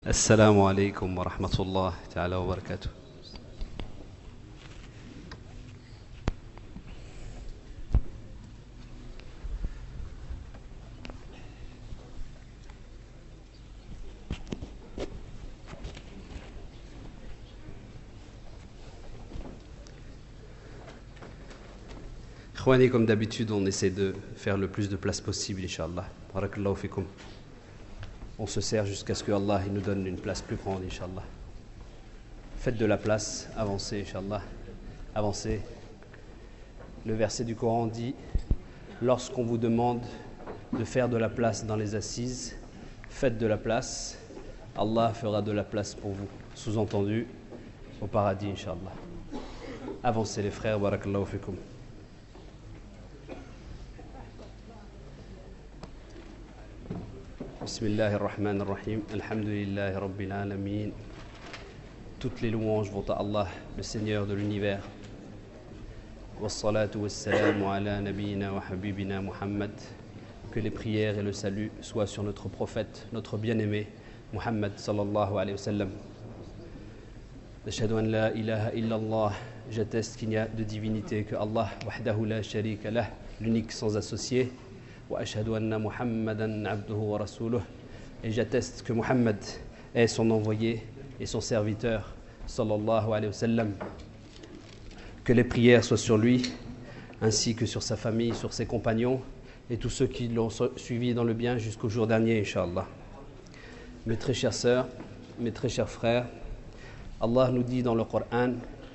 السلام عليكم ورحمة الله تعالى وبركاته. Ikhwani, comme d'habitude, on essaie de faire le plus de place possible, Inch'Allah. Barakallahu fikum. On se sert jusqu'à ce que Allah nous donne une place plus grande, Inch'Allah. Faites de la place, avancez, Inch'Allah. Avancez. Le verset du Coran dit: lorsqu'on vous demande de faire de la place dans les assises, faites de la place, Allah fera de la place pour vous. Sous-entendu, au paradis, Inch'Allah. Avancez les frères, barakallahu fikum. Bismillahirrahmanirrahim. Alhamdulillahi Rabbil Alamin. Toutes les louanges vont à Allah, le Seigneur de l'univers. Wassalatu wassalamu ala nabiyina wa habibina Muhammad. Que les prières et le salut soient sur notre prophète, notre bien-aimé, Muhammad sallallahu alayhi wa sallam. Ashhadu an la ilaha illallah. J'atteste qu'il n'y a de divinité que Allah, wahdahu la sharika lah, l'unique sans associé. Wa ashhadu anna Muhammadan abduhu wa rasuluh. Et j'atteste que Muhammad est son envoyé et son serviteur, sallallahu alayhi wa sallam. Que les prières soient sur lui, ainsi que sur sa famille, sur ses compagnons et tous ceux qui l'ont suivi dans le bien jusqu'au jour dernier, Inch'Allah. Mes très chères sœurs, mes très chers frères, Allah nous dit dans le Coran: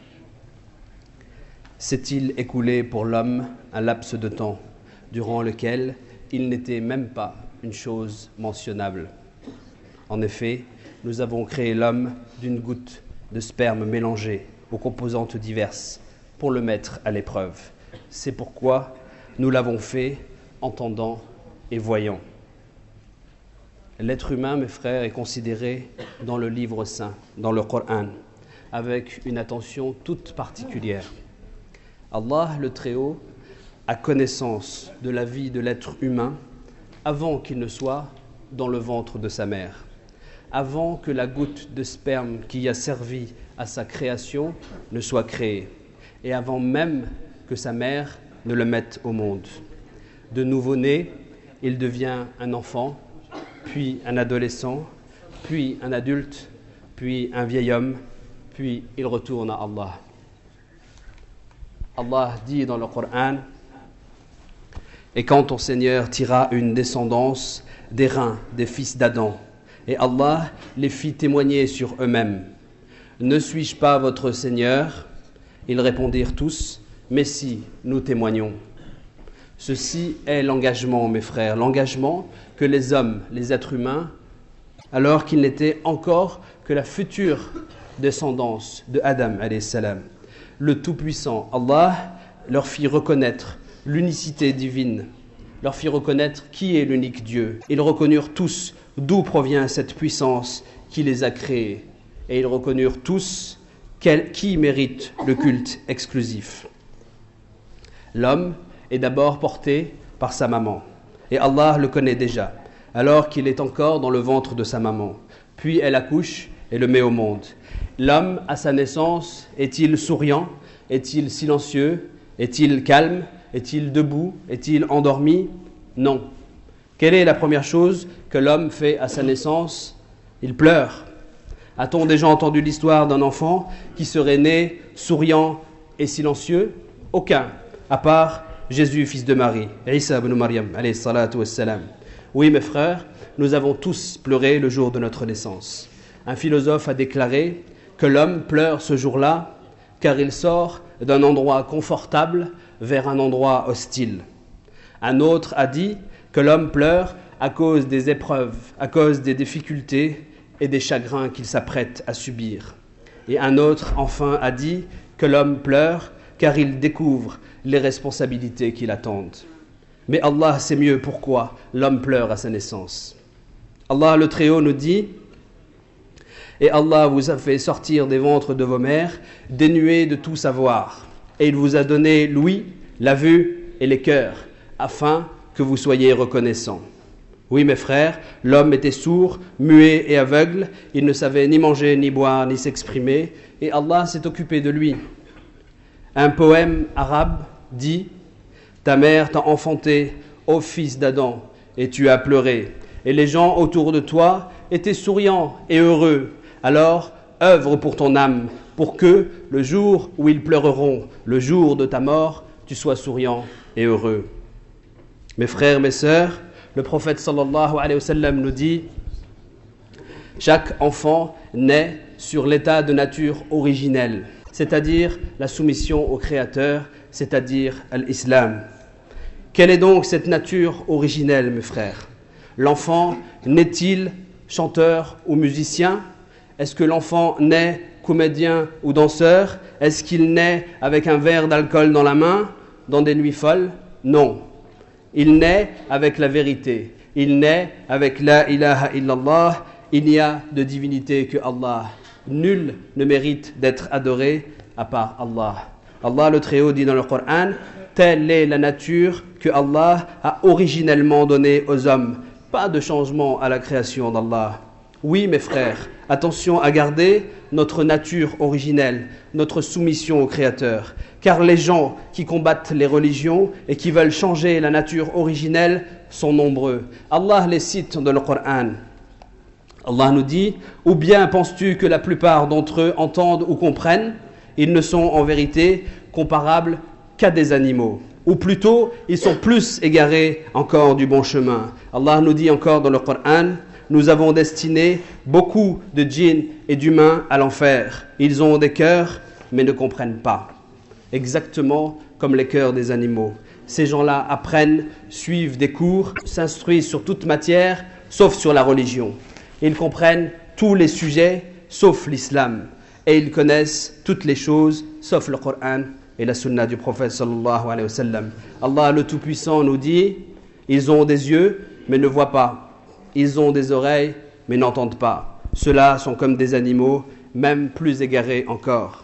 s'est-il écoulé pour l'homme un laps de temps durant lequel il n'était même pas une chose mentionnable? En effet, nous avons créé l'homme d'une goutte de sperme mélangée aux composantes diverses pour le mettre à l'épreuve. C'est pourquoi nous l'avons fait entendant et voyant. L'être humain, mes frères, est considéré dans le livre saint, dans le Coran, avec une attention toute particulière. Allah, le Très-Haut, a connaissance de la vie de l'être humain avant qu'il ne soit dans le ventre de sa mère, avant que la goutte de sperme qui a servi à sa création ne soit créée, et avant même que sa mère ne le mette au monde. De nouveau-né, il devient un enfant, puis un adolescent, puis un adulte, puis un vieil homme, puis il retourne à Allah. Allah dit dans le Coran: et quand ton Seigneur tira une descendance des reins des fils d'Adam, et Allah les fit témoigner sur eux-mêmes: ne suis-je pas votre Seigneur? Ils répondirent tous: mais si, nous témoignons. Ceci est l'engagement, mes frères, l'engagement que les hommes, les êtres humains, alors qu'ils n'étaient encore que la future descendance de Adam alayhi salam, le Tout-Puissant, Allah leur fit reconnaître l'unicité divine, leur fit reconnaître qui est l'unique Dieu. Ils reconnurent tous d'où provient cette puissance qui les a créés, et ils reconnurent tous qui mérite le culte exclusif. L'homme est d'abord porté par sa maman, et Allah le connaît déjà, alors qu'il est encore dans le ventre de sa maman. Puis elle accouche et le met au monde. L'homme, à sa naissance, est-il souriant? Est-il silencieux? Est-il calme? Est-il debout? Est-il endormi? Non. Quelle est la première chose que l'homme fait à sa naissance? Il pleure. A-t-on déjà entendu l'histoire d'un enfant qui serait né souriant et silencieux? Aucun, à part Jésus, fils de Marie, Isa ibn Maryam, alayhi salatu wassalam. Oui, mes frères, nous avons tous pleuré le jour de notre naissance. Un philosophe a déclaré que l'homme pleure ce jour-là car il sort d'un endroit confortable vers un endroit hostile. Un autre a dit que l'homme pleure à cause des épreuves, à cause des difficultés et des chagrins qu'il s'apprête à subir. Et un autre, enfin, a dit que l'homme pleure car il découvre les responsabilités qui l'attendent. Mais Allah sait mieux pourquoi l'homme pleure à sa naissance. Allah le Très-Haut nous dit: et Allah vous a fait sortir des ventres de vos mères dénués de tout savoir, et il vous a donné l'ouïe, la vue et les cœurs, afin que vous soyez reconnaissants. Oui, mes frères, l'homme était sourd, muet et aveugle, il ne savait ni manger, ni boire, ni s'exprimer, et Allah s'est occupé de lui. Un poème arabe dit « Ta mère t'a enfanté, ô fils d'Adam, et tu as pleuré, et les gens autour de toi étaient souriants et heureux. Alors, œuvre pour ton âme, pour que, le jour où ils pleureront, le jour de ta mort, tu sois souriant et heureux. » Mes frères, mes sœurs, le prophète sallallahu alayhi wa sallam nous dit « Chaque enfant naît sur l'état de nature originelle, c'est-à-dire la soumission au Créateur, c'est-à-dire l'islam. » Quelle est donc cette nature originelle, mes frères? L'enfant naît-il chanteur ou musicien? Est-ce que l'enfant naît comédien ou danseur? Est-ce qu'il naît avec un verre d'alcool dans la main, dans des nuits folles? Non. Il naît avec la vérité. Il naît avec la ilaha illallah. Il n'y a de divinité que Allah. Nul ne mérite d'être adoré à part Allah. Allah le Très-Haut dit dans le Coran, telle est la nature que Allah a originellement donnée aux hommes. Pas de changement à la création d'Allah. Oui, mes frères, attention à garder notre nature originelle, notre soumission au Créateur. Car les gens qui combattent les religions et qui veulent changer la nature originelle sont nombreux. Allah les cite dans le Coran. Allah nous dit, ou bien penses-tu que la plupart d'entre eux entendent ou comprennent? Ils ne sont en vérité comparables qu'à des animaux. Ou plutôt, ils sont plus égarés encore du bon chemin. Allah nous dit encore dans le Coran, nous avons destiné beaucoup de djinns et d'humains à l'enfer. Ils ont des cœurs, mais ne comprennent pas. Exactement comme les cœurs des animaux. Ces gens-là apprennent, suivent des cours, s'instruisent sur toute matière, sauf sur la religion. Ils comprennent tous les sujets, sauf l'islam. Et ils connaissent toutes les choses, sauf le Coran et la sunna du prophète sallallahu alayhi wa sallam. Allah le Tout-Puissant nous dit, ils ont des yeux, mais ne voient pas. Ils ont des oreilles, mais n'entendent pas. Ceux-là sont comme des animaux, même plus égarés encore.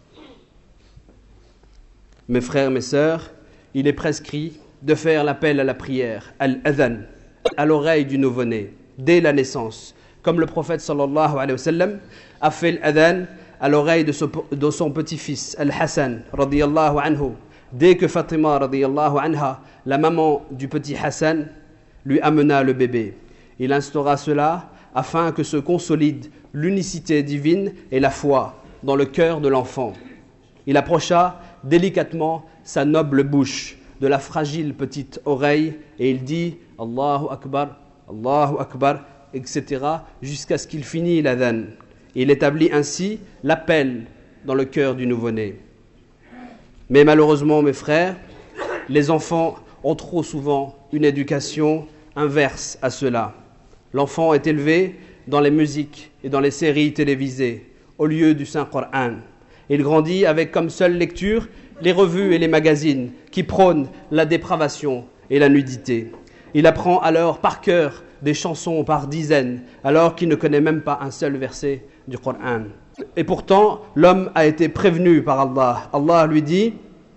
Mes frères, mes sœurs, il est prescrit de faire l'appel à la prière, al-adhan, à l'oreille du nouveau-né, dès la naissance. Comme le prophète sallallahu alayhi wa sallam a fait l'adhan à l'oreille de son petit-fils, Al-Hassan, radiyallahu anhu. Dès que Fatima, radiyallahu anha, la maman du petit Hassan, lui amena le bébé. Il instaura cela afin que se consolide l'unicité divine et la foi dans le cœur de l'enfant. Il approcha délicatement sa noble bouche de la fragile petite oreille et il dit « Allahu Akbar », etc. jusqu'à ce qu'il finisse l'adhan. Il établit ainsi l'appel dans le cœur du nouveau-né. Mais malheureusement, mes frères, les enfants ont trop souvent une éducation inverse à cela. L'enfant est élevé dans les musiques et dans les séries télévisées, au lieu du Saint-Coran. Il grandit avec comme seule lecture les revues et les magazines qui prônent la dépravation et la nudité. Il apprend alors par cœur des chansons par dizaines, alors qu'il ne connaît même pas un seul verset du Coran. Et pourtant, l'homme a été prévenu par Allah. Allah lui dit,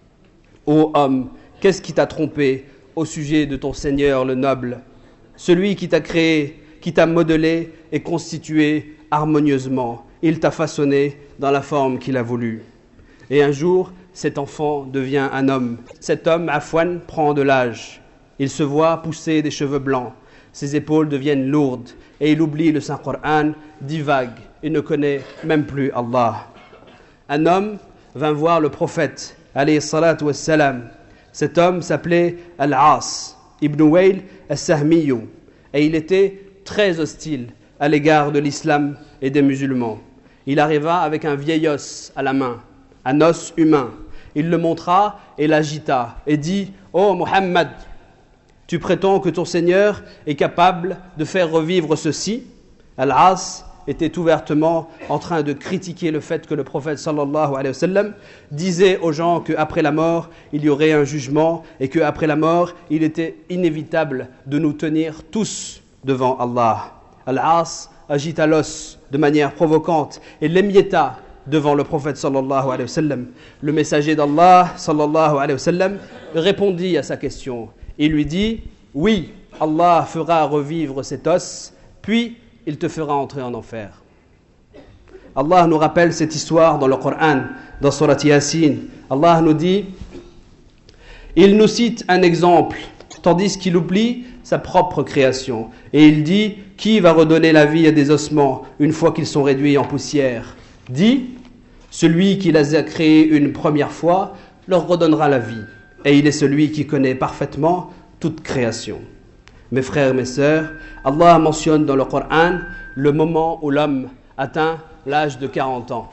« Ô homme, qu'est-ce qui t'a trompé au sujet de ton Seigneur le noble, celui qui t'a créé, qui t'a modelé et constitué harmonieusement. Il t'a façonné dans la forme qu'il a voulu. Et un jour, cet enfant devient un homme. Cet homme, Afwan, prend de l'âge. Il se voit pousser des cheveux blancs. Ses épaules deviennent lourdes et il oublie le Saint-Coran, divague et ne connaît même plus Allah. Un homme vint voir le prophète, alayhi salatu wassalam. Cet homme s'appelait Al-As, Ibn Wayl Al-Sahmiyu, et il était très hostile à l'égard de l'islam et des musulmans. Il arriva avec un vieil os à la main, un os humain. Il le montra et l'agita et dit « Oh Muhammad, tu prétends que ton Seigneur est capable de faire revivre ceci ?» Al-As était ouvertement en train de critiquer le fait que le prophète sallallahu alayhi wa sallam disait aux gens qu'après la mort, il y aurait un jugement et qu'après la mort, il était inévitable de nous tenir tous devant Allah. Al-As agita l'os de manière provocante et l'émietta devant le prophète sallallahu alayhi wa sallam. Le messager d'Allah sallallahu alayhi wa sallam répondit à sa question. Il lui dit « Oui, Allah fera revivre cet os, puis il te fera entrer en enfer. Allah nous rappelle cette histoire dans le Coran, dans Surat Yasin. Allah nous dit, il nous cite un exemple, tandis qu'il oublie sa propre création. Et il dit, qui va redonner la vie à des ossements une fois qu'ils sont réduits en poussière? Dit, celui qui les a créés une première fois leur redonnera la vie. Et il est celui qui connaît parfaitement toute création. Mes frères et mes sœurs, Allah mentionne dans le Coran le moment où l'homme atteint l'âge de 40 ans.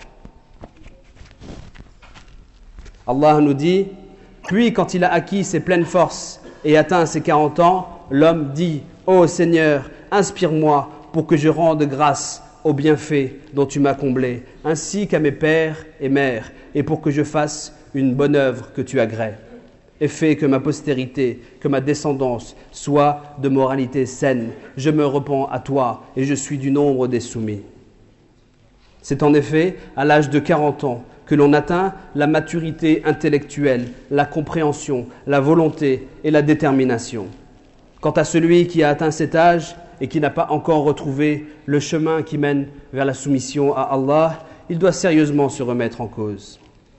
Allah nous dit, puis quand il a acquis ses pleines forces et atteint ses 40 ans, l'homme dit, ô Seigneur, inspire-moi pour que je rende grâce aux bienfaits dont tu m'as comblé, ainsi qu'à mes pères et mères, et pour que je fasse une bonne œuvre que tu agrées. Et fais que ma postérité, que ma descendance soit de moralité saine. Je me repens à toi et je suis du nombre des soumis. C'est en effet à l'âge de 40 ans que l'on atteint la maturité intellectuelle, la compréhension, la volonté et la détermination. Quant à celui qui a atteint cet âge et qui n'a pas encore retrouvé le chemin qui mène vers la soumission à Allah, il doit sérieusement se remettre en cause.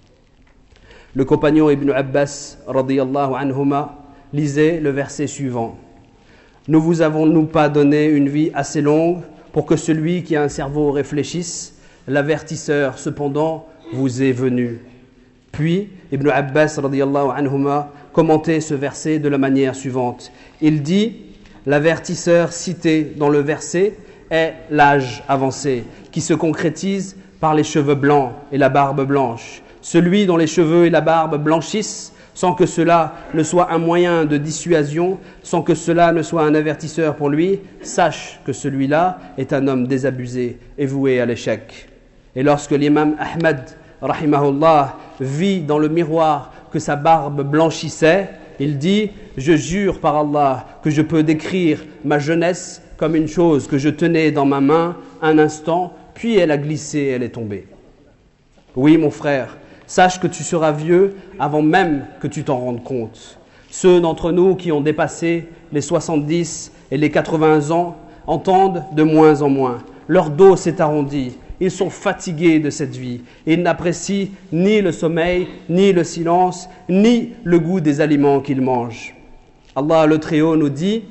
Le compagnon Ibn Abbas, radiyallahu anhuma, lisait le verset suivant. « Ne vous avons-nous pas donné une vie assez longue pour que celui qui a un cerveau réfléchisse? L'avertisseur, cependant, vous est venu. » Puis, Ibn Abbas, radiyallahu anhuma, commentait ce verset de la manière suivante. Il dit, l'avertisseur cité dans le verset est l'âge avancé, qui se concrétise par les cheveux blancs et la barbe blanche. Celui dont les cheveux et la barbe blanchissent, sans que cela ne soit un moyen de dissuasion, sans que cela ne soit un avertisseur pour lui, sache que celui-là est un homme désabusé et voué à l'échec. Et lorsque l'imam Ahmad, rahimahullah, vit dans le miroir que sa barbe blanchissait, il dit « Je jure par Allah que je peux décrire ma jeunesse comme une chose que je tenais dans ma main un instant, puis elle a glissé et elle est tombée. » Oui, mon frère, sache que tu seras vieux avant même que tu t'en rendes compte. Ceux d'entre nous qui ont dépassé les 70 et les 80 ans entendent de moins en moins. Leur dos s'est arrondi. Ils sont fatigués de cette vie. Ils n'apprécient ni le sommeil, ni le silence, ni le goût des aliments qu'ils mangent. Allah le Très-Haut nous dit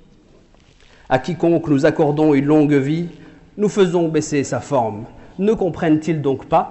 « À quiconque nous accordons une longue vie, nous faisons baisser sa forme. Ne comprennent-ils donc pas ?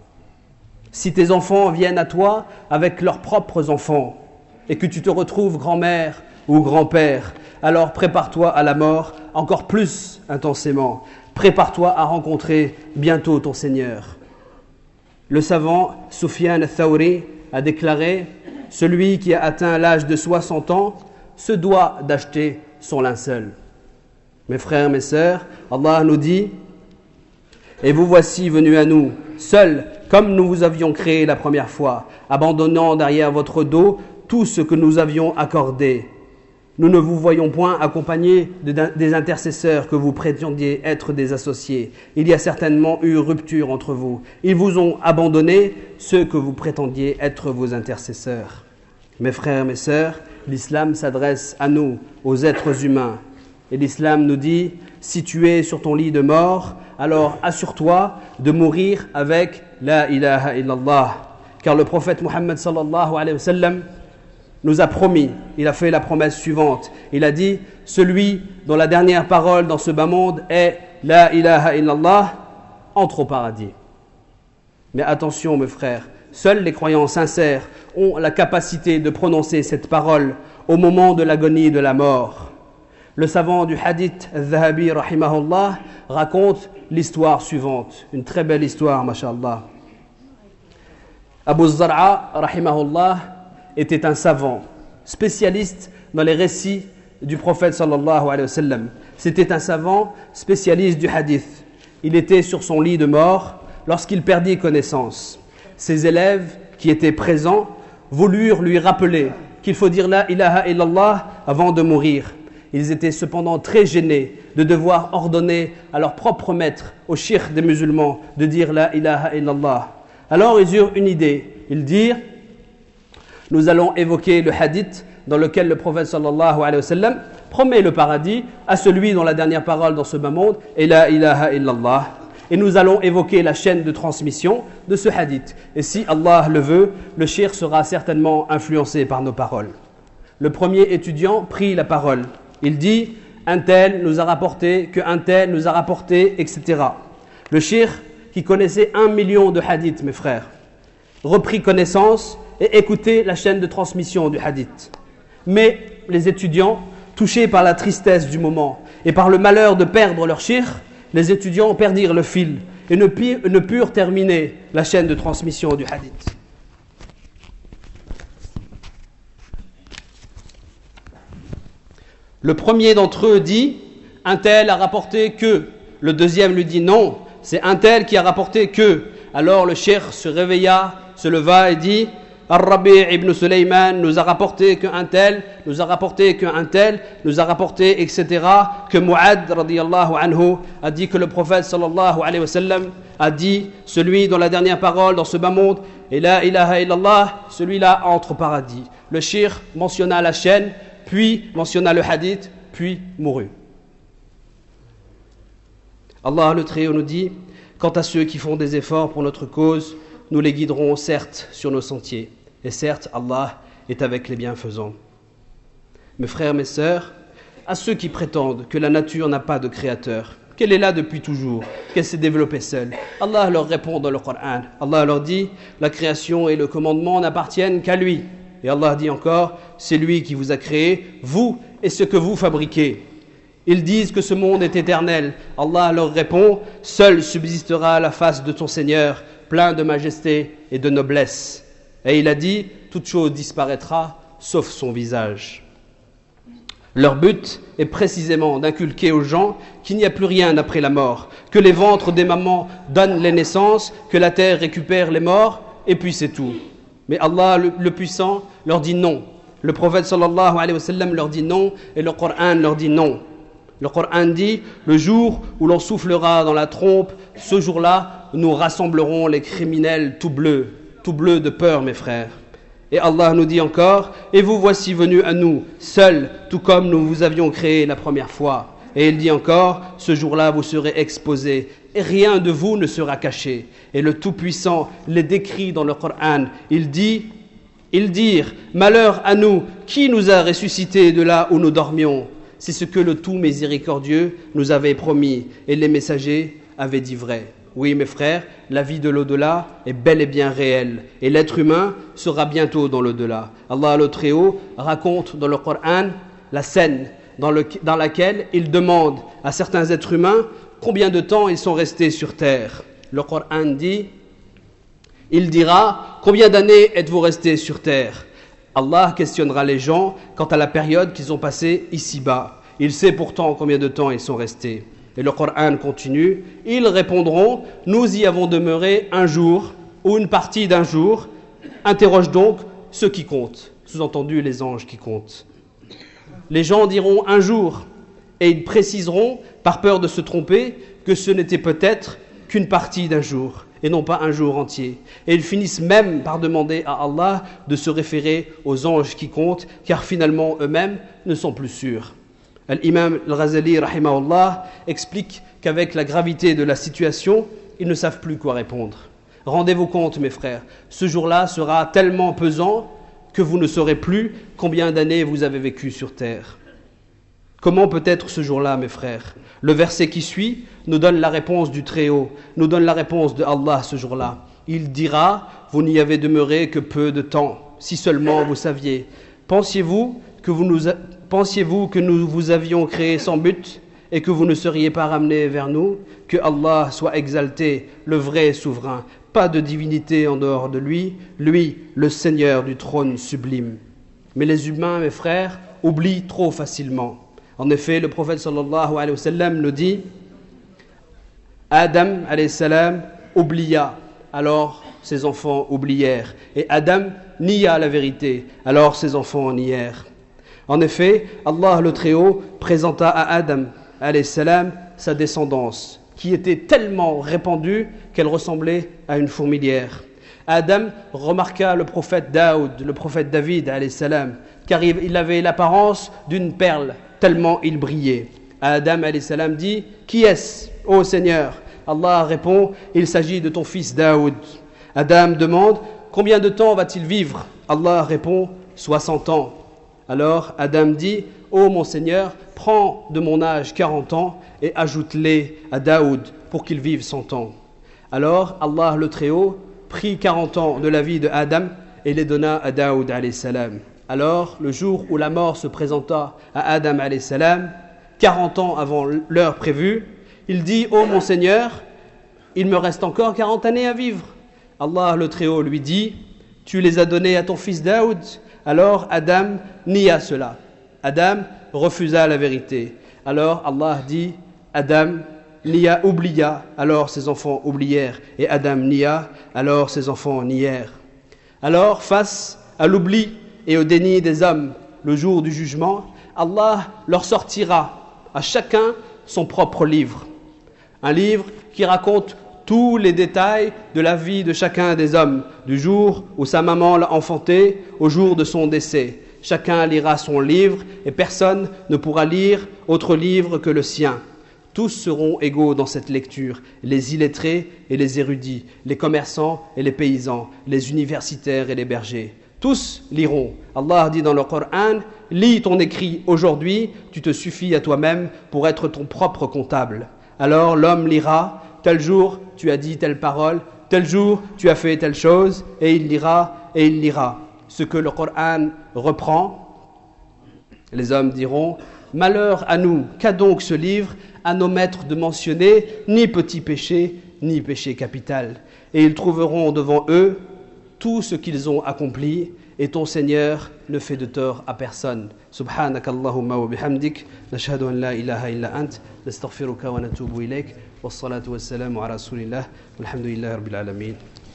Si tes enfants viennent à toi avec leurs propres enfants et que tu te retrouves grand-mère ou grand-père, alors prépare-toi à la mort encore plus intensément. Prépare-toi à rencontrer bientôt ton Seigneur. » Le savant Sufyan al-Thawri a déclaré « Celui qui a atteint l'âge de 60 ans se doit d'acheter son linceul. » Mes frères, mes sœurs, Allah nous dit « Et vous voici venus à nous, seuls, comme nous vous avions créé la première fois, abandonnant derrière votre dos tout ce que nous avions accordé. Nous ne vous voyons point accompagnés des intercesseurs que vous prétendiez être des associés. Il y a certainement eu rupture entre vous. Ils vous ont abandonné, ceux que vous prétendiez être vos intercesseurs. » Mes frères, mes sœurs, l'islam s'adresse à nous, aux êtres humains. Et l'islam nous dit, si tu es sur ton lit de mort, alors assure-toi de mourir avec la ilaha illallah. Car le prophète Muhammad sallallahu alayhi wa sallam nous a promis, il a fait la promesse suivante. Il a dit, celui dont la dernière parole dans ce bas monde est la ilaha illallah, entre au paradis. Mais attention mes frères, seuls les croyants sincères ont la capacité de prononcer cette parole au moment de l'agonie de la mort. Le savant du hadith al-Zahabi rahimahullah raconte l'histoire suivante, une très belle histoire, mashallah. Abu Zar'a rahimahullah était un savant, spécialiste dans les récits du prophète sallallahu alayhi wa sallam. C'était un savant spécialiste du hadith. Il était sur son lit de mort lorsqu'il perdit connaissance. Ses élèves qui étaient présents voulurent lui rappeler qu'il faut dire la ilaha illallah avant de mourir. Ils étaient cependant très gênés de devoir ordonner à leur propre maître, au cheikh des musulmans, de dire la ilaha illallah. Alors ils eurent une idée. Ils dirent, nous allons évoquer le hadith dans lequel le prophète sallallahu alayhi wa sallam promet le paradis à celui dont la dernière parole dans ce bas monde est la ilaha illallah. Et nous allons évoquer la chaîne de transmission de ce hadith. Et si Allah le veut, le shir sera certainement influencé par nos paroles. Le premier étudiant prit la parole. Il dit « un tel nous a rapporté, que un tel nous a rapporté, etc. » Le shir, qui connaissait 1 million de hadiths, mes frères, reprit connaissance et écoutait la chaîne de transmission du hadith. Mais les étudiants, touchés par la tristesse du moment et par le malheur de perdre leur shir, les étudiants perdirent le fil et ne purent terminer la chaîne de transmission du hadith. Le premier d'entre eux dit « un tel a rapporté que ». Le deuxième lui dit « non, c'est un tel qui a rapporté que ». Alors le cheikh se réveilla, se leva et dit « Ar-Rabi' ibn Sulayman nous a rapporté qu'un tel, nous a rapporté qu'un tel, nous a rapporté, etc. » Que Mu'ad, radiyallahu anhu, a dit que le prophète, sallallahu alayhi wa sallam, a dit « celui dont la dernière parole dans ce bas monde est la ilaha illallah, celui-là entre au paradis ». Le cheikh mentionna la chaîne, puis mentionna le hadith, puis mourut. Allah le Très-Haut nous dit « Quant à ceux qui font des efforts pour notre cause, nous les guiderons certes sur nos sentiers. Et certes, Allah est avec les bienfaisants. » Mes frères, mes sœurs, à ceux qui prétendent que la nature n'a pas de créateur, qu'elle est là depuis toujours, qu'elle s'est développée seule, Allah leur répond dans le Coran. Allah leur dit « La création et le commandement n'appartiennent qu'à lui. » Et Allah dit encore « C'est lui qui vous a créé, vous et ce que vous fabriquez. » Ils disent que ce monde est éternel. Allah leur répond « Seul subsistera la face de ton Seigneur, plein de majesté et de noblesse. » Et il a dit « Toute chose disparaîtra, sauf son visage. » Leur but est précisément d'inculquer aux gens qu'il n'y a plus rien après la mort, que les ventres des mamans donnent les naissances, que la terre récupère les morts, et puis c'est tout. Mais Allah, le puissant, leur dit non. Le prophète sallallahu alayhi wa sallam leur dit non, et le Coran leur dit non. Le Coran dit, le jour où l'on soufflera dans la trompe, ce jour-là, nous rassemblerons les criminels tout bleus de peur, mes frères. Et Allah nous dit encore, et vous voici venus à nous, seuls, tout comme nous vous avions créé la première fois. Et il dit encore, ce jour-là, vous serez exposés, et rien de vous ne sera caché. Et le Tout-Puissant les décrit dans le Coran. Ils dirent, malheur à nous, qui nous a ressuscités de là où nous dormions? C'est ce que le Tout Miséricordieux nous avait promis, et les messagers avaient dit vrai. Oui, mes frères, la vie de l'au-delà est bel et bien réelle, et l'être humain sera bientôt dans l'au-delà. Allah le Très-Haut raconte dans le Coran la scène dans laquelle il demande à certains êtres humains combien de temps ils sont restés sur terre. Le Coran dit, il dira, combien d'années êtes-vous restés sur terre? Allah questionnera les gens quant à la période qu'ils ont passée ici-bas. Il sait pourtant combien de temps ils sont restés. Et le Coran continue, ils répondront, nous y avons demeuré un jour ou une partie d'un jour. Interroge donc ceux qui comptent, sous-entendu les anges qui comptent. Les gens diront un jour, et ils préciseront, par peur de se tromper, que ce n'était peut-être qu'une partie d'un jour, et non pas un jour entier. Et ils finissent même par demander à Allah de se référer aux anges qui comptent, car finalement eux-mêmes ne sont plus sûrs. L'imam al-Ghazali, rahimahullah, explique qu'avec la gravité de la situation, ils ne savent plus quoi répondre. Rendez-vous compte, mes frères, ce jour-là sera tellement pesant que vous ne saurez plus combien d'années vous avez vécu sur terre. Comment peut être ce jour-là, mes frères? Le verset qui suit nous donne la réponse du Très-Haut, nous donne la réponse de Allah ce jour-là. Il dira, vous n'y avez demeuré que peu de temps, si seulement vous saviez. Pensiez-vous que nous vous avions créé sans but et que vous ne seriez pas ramenés vers nous? Que Allah soit exalté, le vrai souverain, pas de divinité en dehors de lui, lui, le Seigneur du trône sublime. Mais les humains, mes frères, oublient trop facilement. En effet, le prophète sallallahu alayhi wa sallam nous dit, Adam alayhi salam oublia, alors ses enfants oublièrent. Et Adam nia la vérité, alors ses enfants nièrent. En effet, Allah le Très-Haut présenta à Adam alayhi salam sa descendance, qui était tellement répandue qu'elle ressemblait à une fourmilière. Adam remarqua le prophète Daoud, le prophète David alayhi salam, car il avait l'apparence d'une perle tellement il brillait. Adam alayhi salam dit, qui est-ce, ô Seigneur? Allah répond, il s'agit de ton fils Daoud. Adam demande, combien de temps va-t-il vivre? Allah répond, 60 ans. Alors Adam dit, ô mon Seigneur, prends de mon âge 40 ans et ajoute-les à Daoud pour qu'il vive 100 ans. Alors Allah le Très-Haut prit 40 ans de la vie de Adam et les donna à Daoud alayhi salam. Alors le jour où la mort se présenta à Adam alayhi salam, 40 ans avant l'heure prévue, il dit, ô mon Seigneur, il me reste encore 40 années à vivre. Allah le Très-Haut lui dit, tu les as données à ton fils Daoud. Alors Adam nia cela. Adam refusa la vérité. Alors Allah dit, Adam oublia, alors ses enfants oublièrent. Et Adam nia, alors ses enfants nièrent. Alors face à l'oubli et au déni des hommes, le jour du jugement, Allah leur sortira à chacun son propre livre. Un livre qui raconte tous les détails de la vie de chacun des hommes, du jour où sa maman l'a enfanté au jour de son décès. Chacun lira son livre et personne ne pourra lire autre livre que le sien. Tous seront égaux dans cette lecture, les illettrés et les érudits, les commerçants et les paysans, les universitaires et les bergers. Tous liront. Allah dit dans le Coran, lis ton écrit aujourd'hui, tu te suffis à toi-même pour être ton propre comptable. Alors l'homme lira, tel jour tu as dit telle parole, tel jour tu as fait telle chose, et il lira ce que le Coran reprend. Les hommes diront, malheur à nous, qu'a donc ce livre à nos maîtres de mentionner ni petit péché, ni péché capital. Et ils trouveront devant eux tout ce qu'ils ont accompli, et ton Seigneur ne fait de tort à personne. Subhanakallahumma wa bihamdik, nashhadu an la ilaha illa ant, nastaghfiruka wa natubu ilayk, wassalatu wassalamu ala rasulillah, walhamdulillahi rabbil alamin.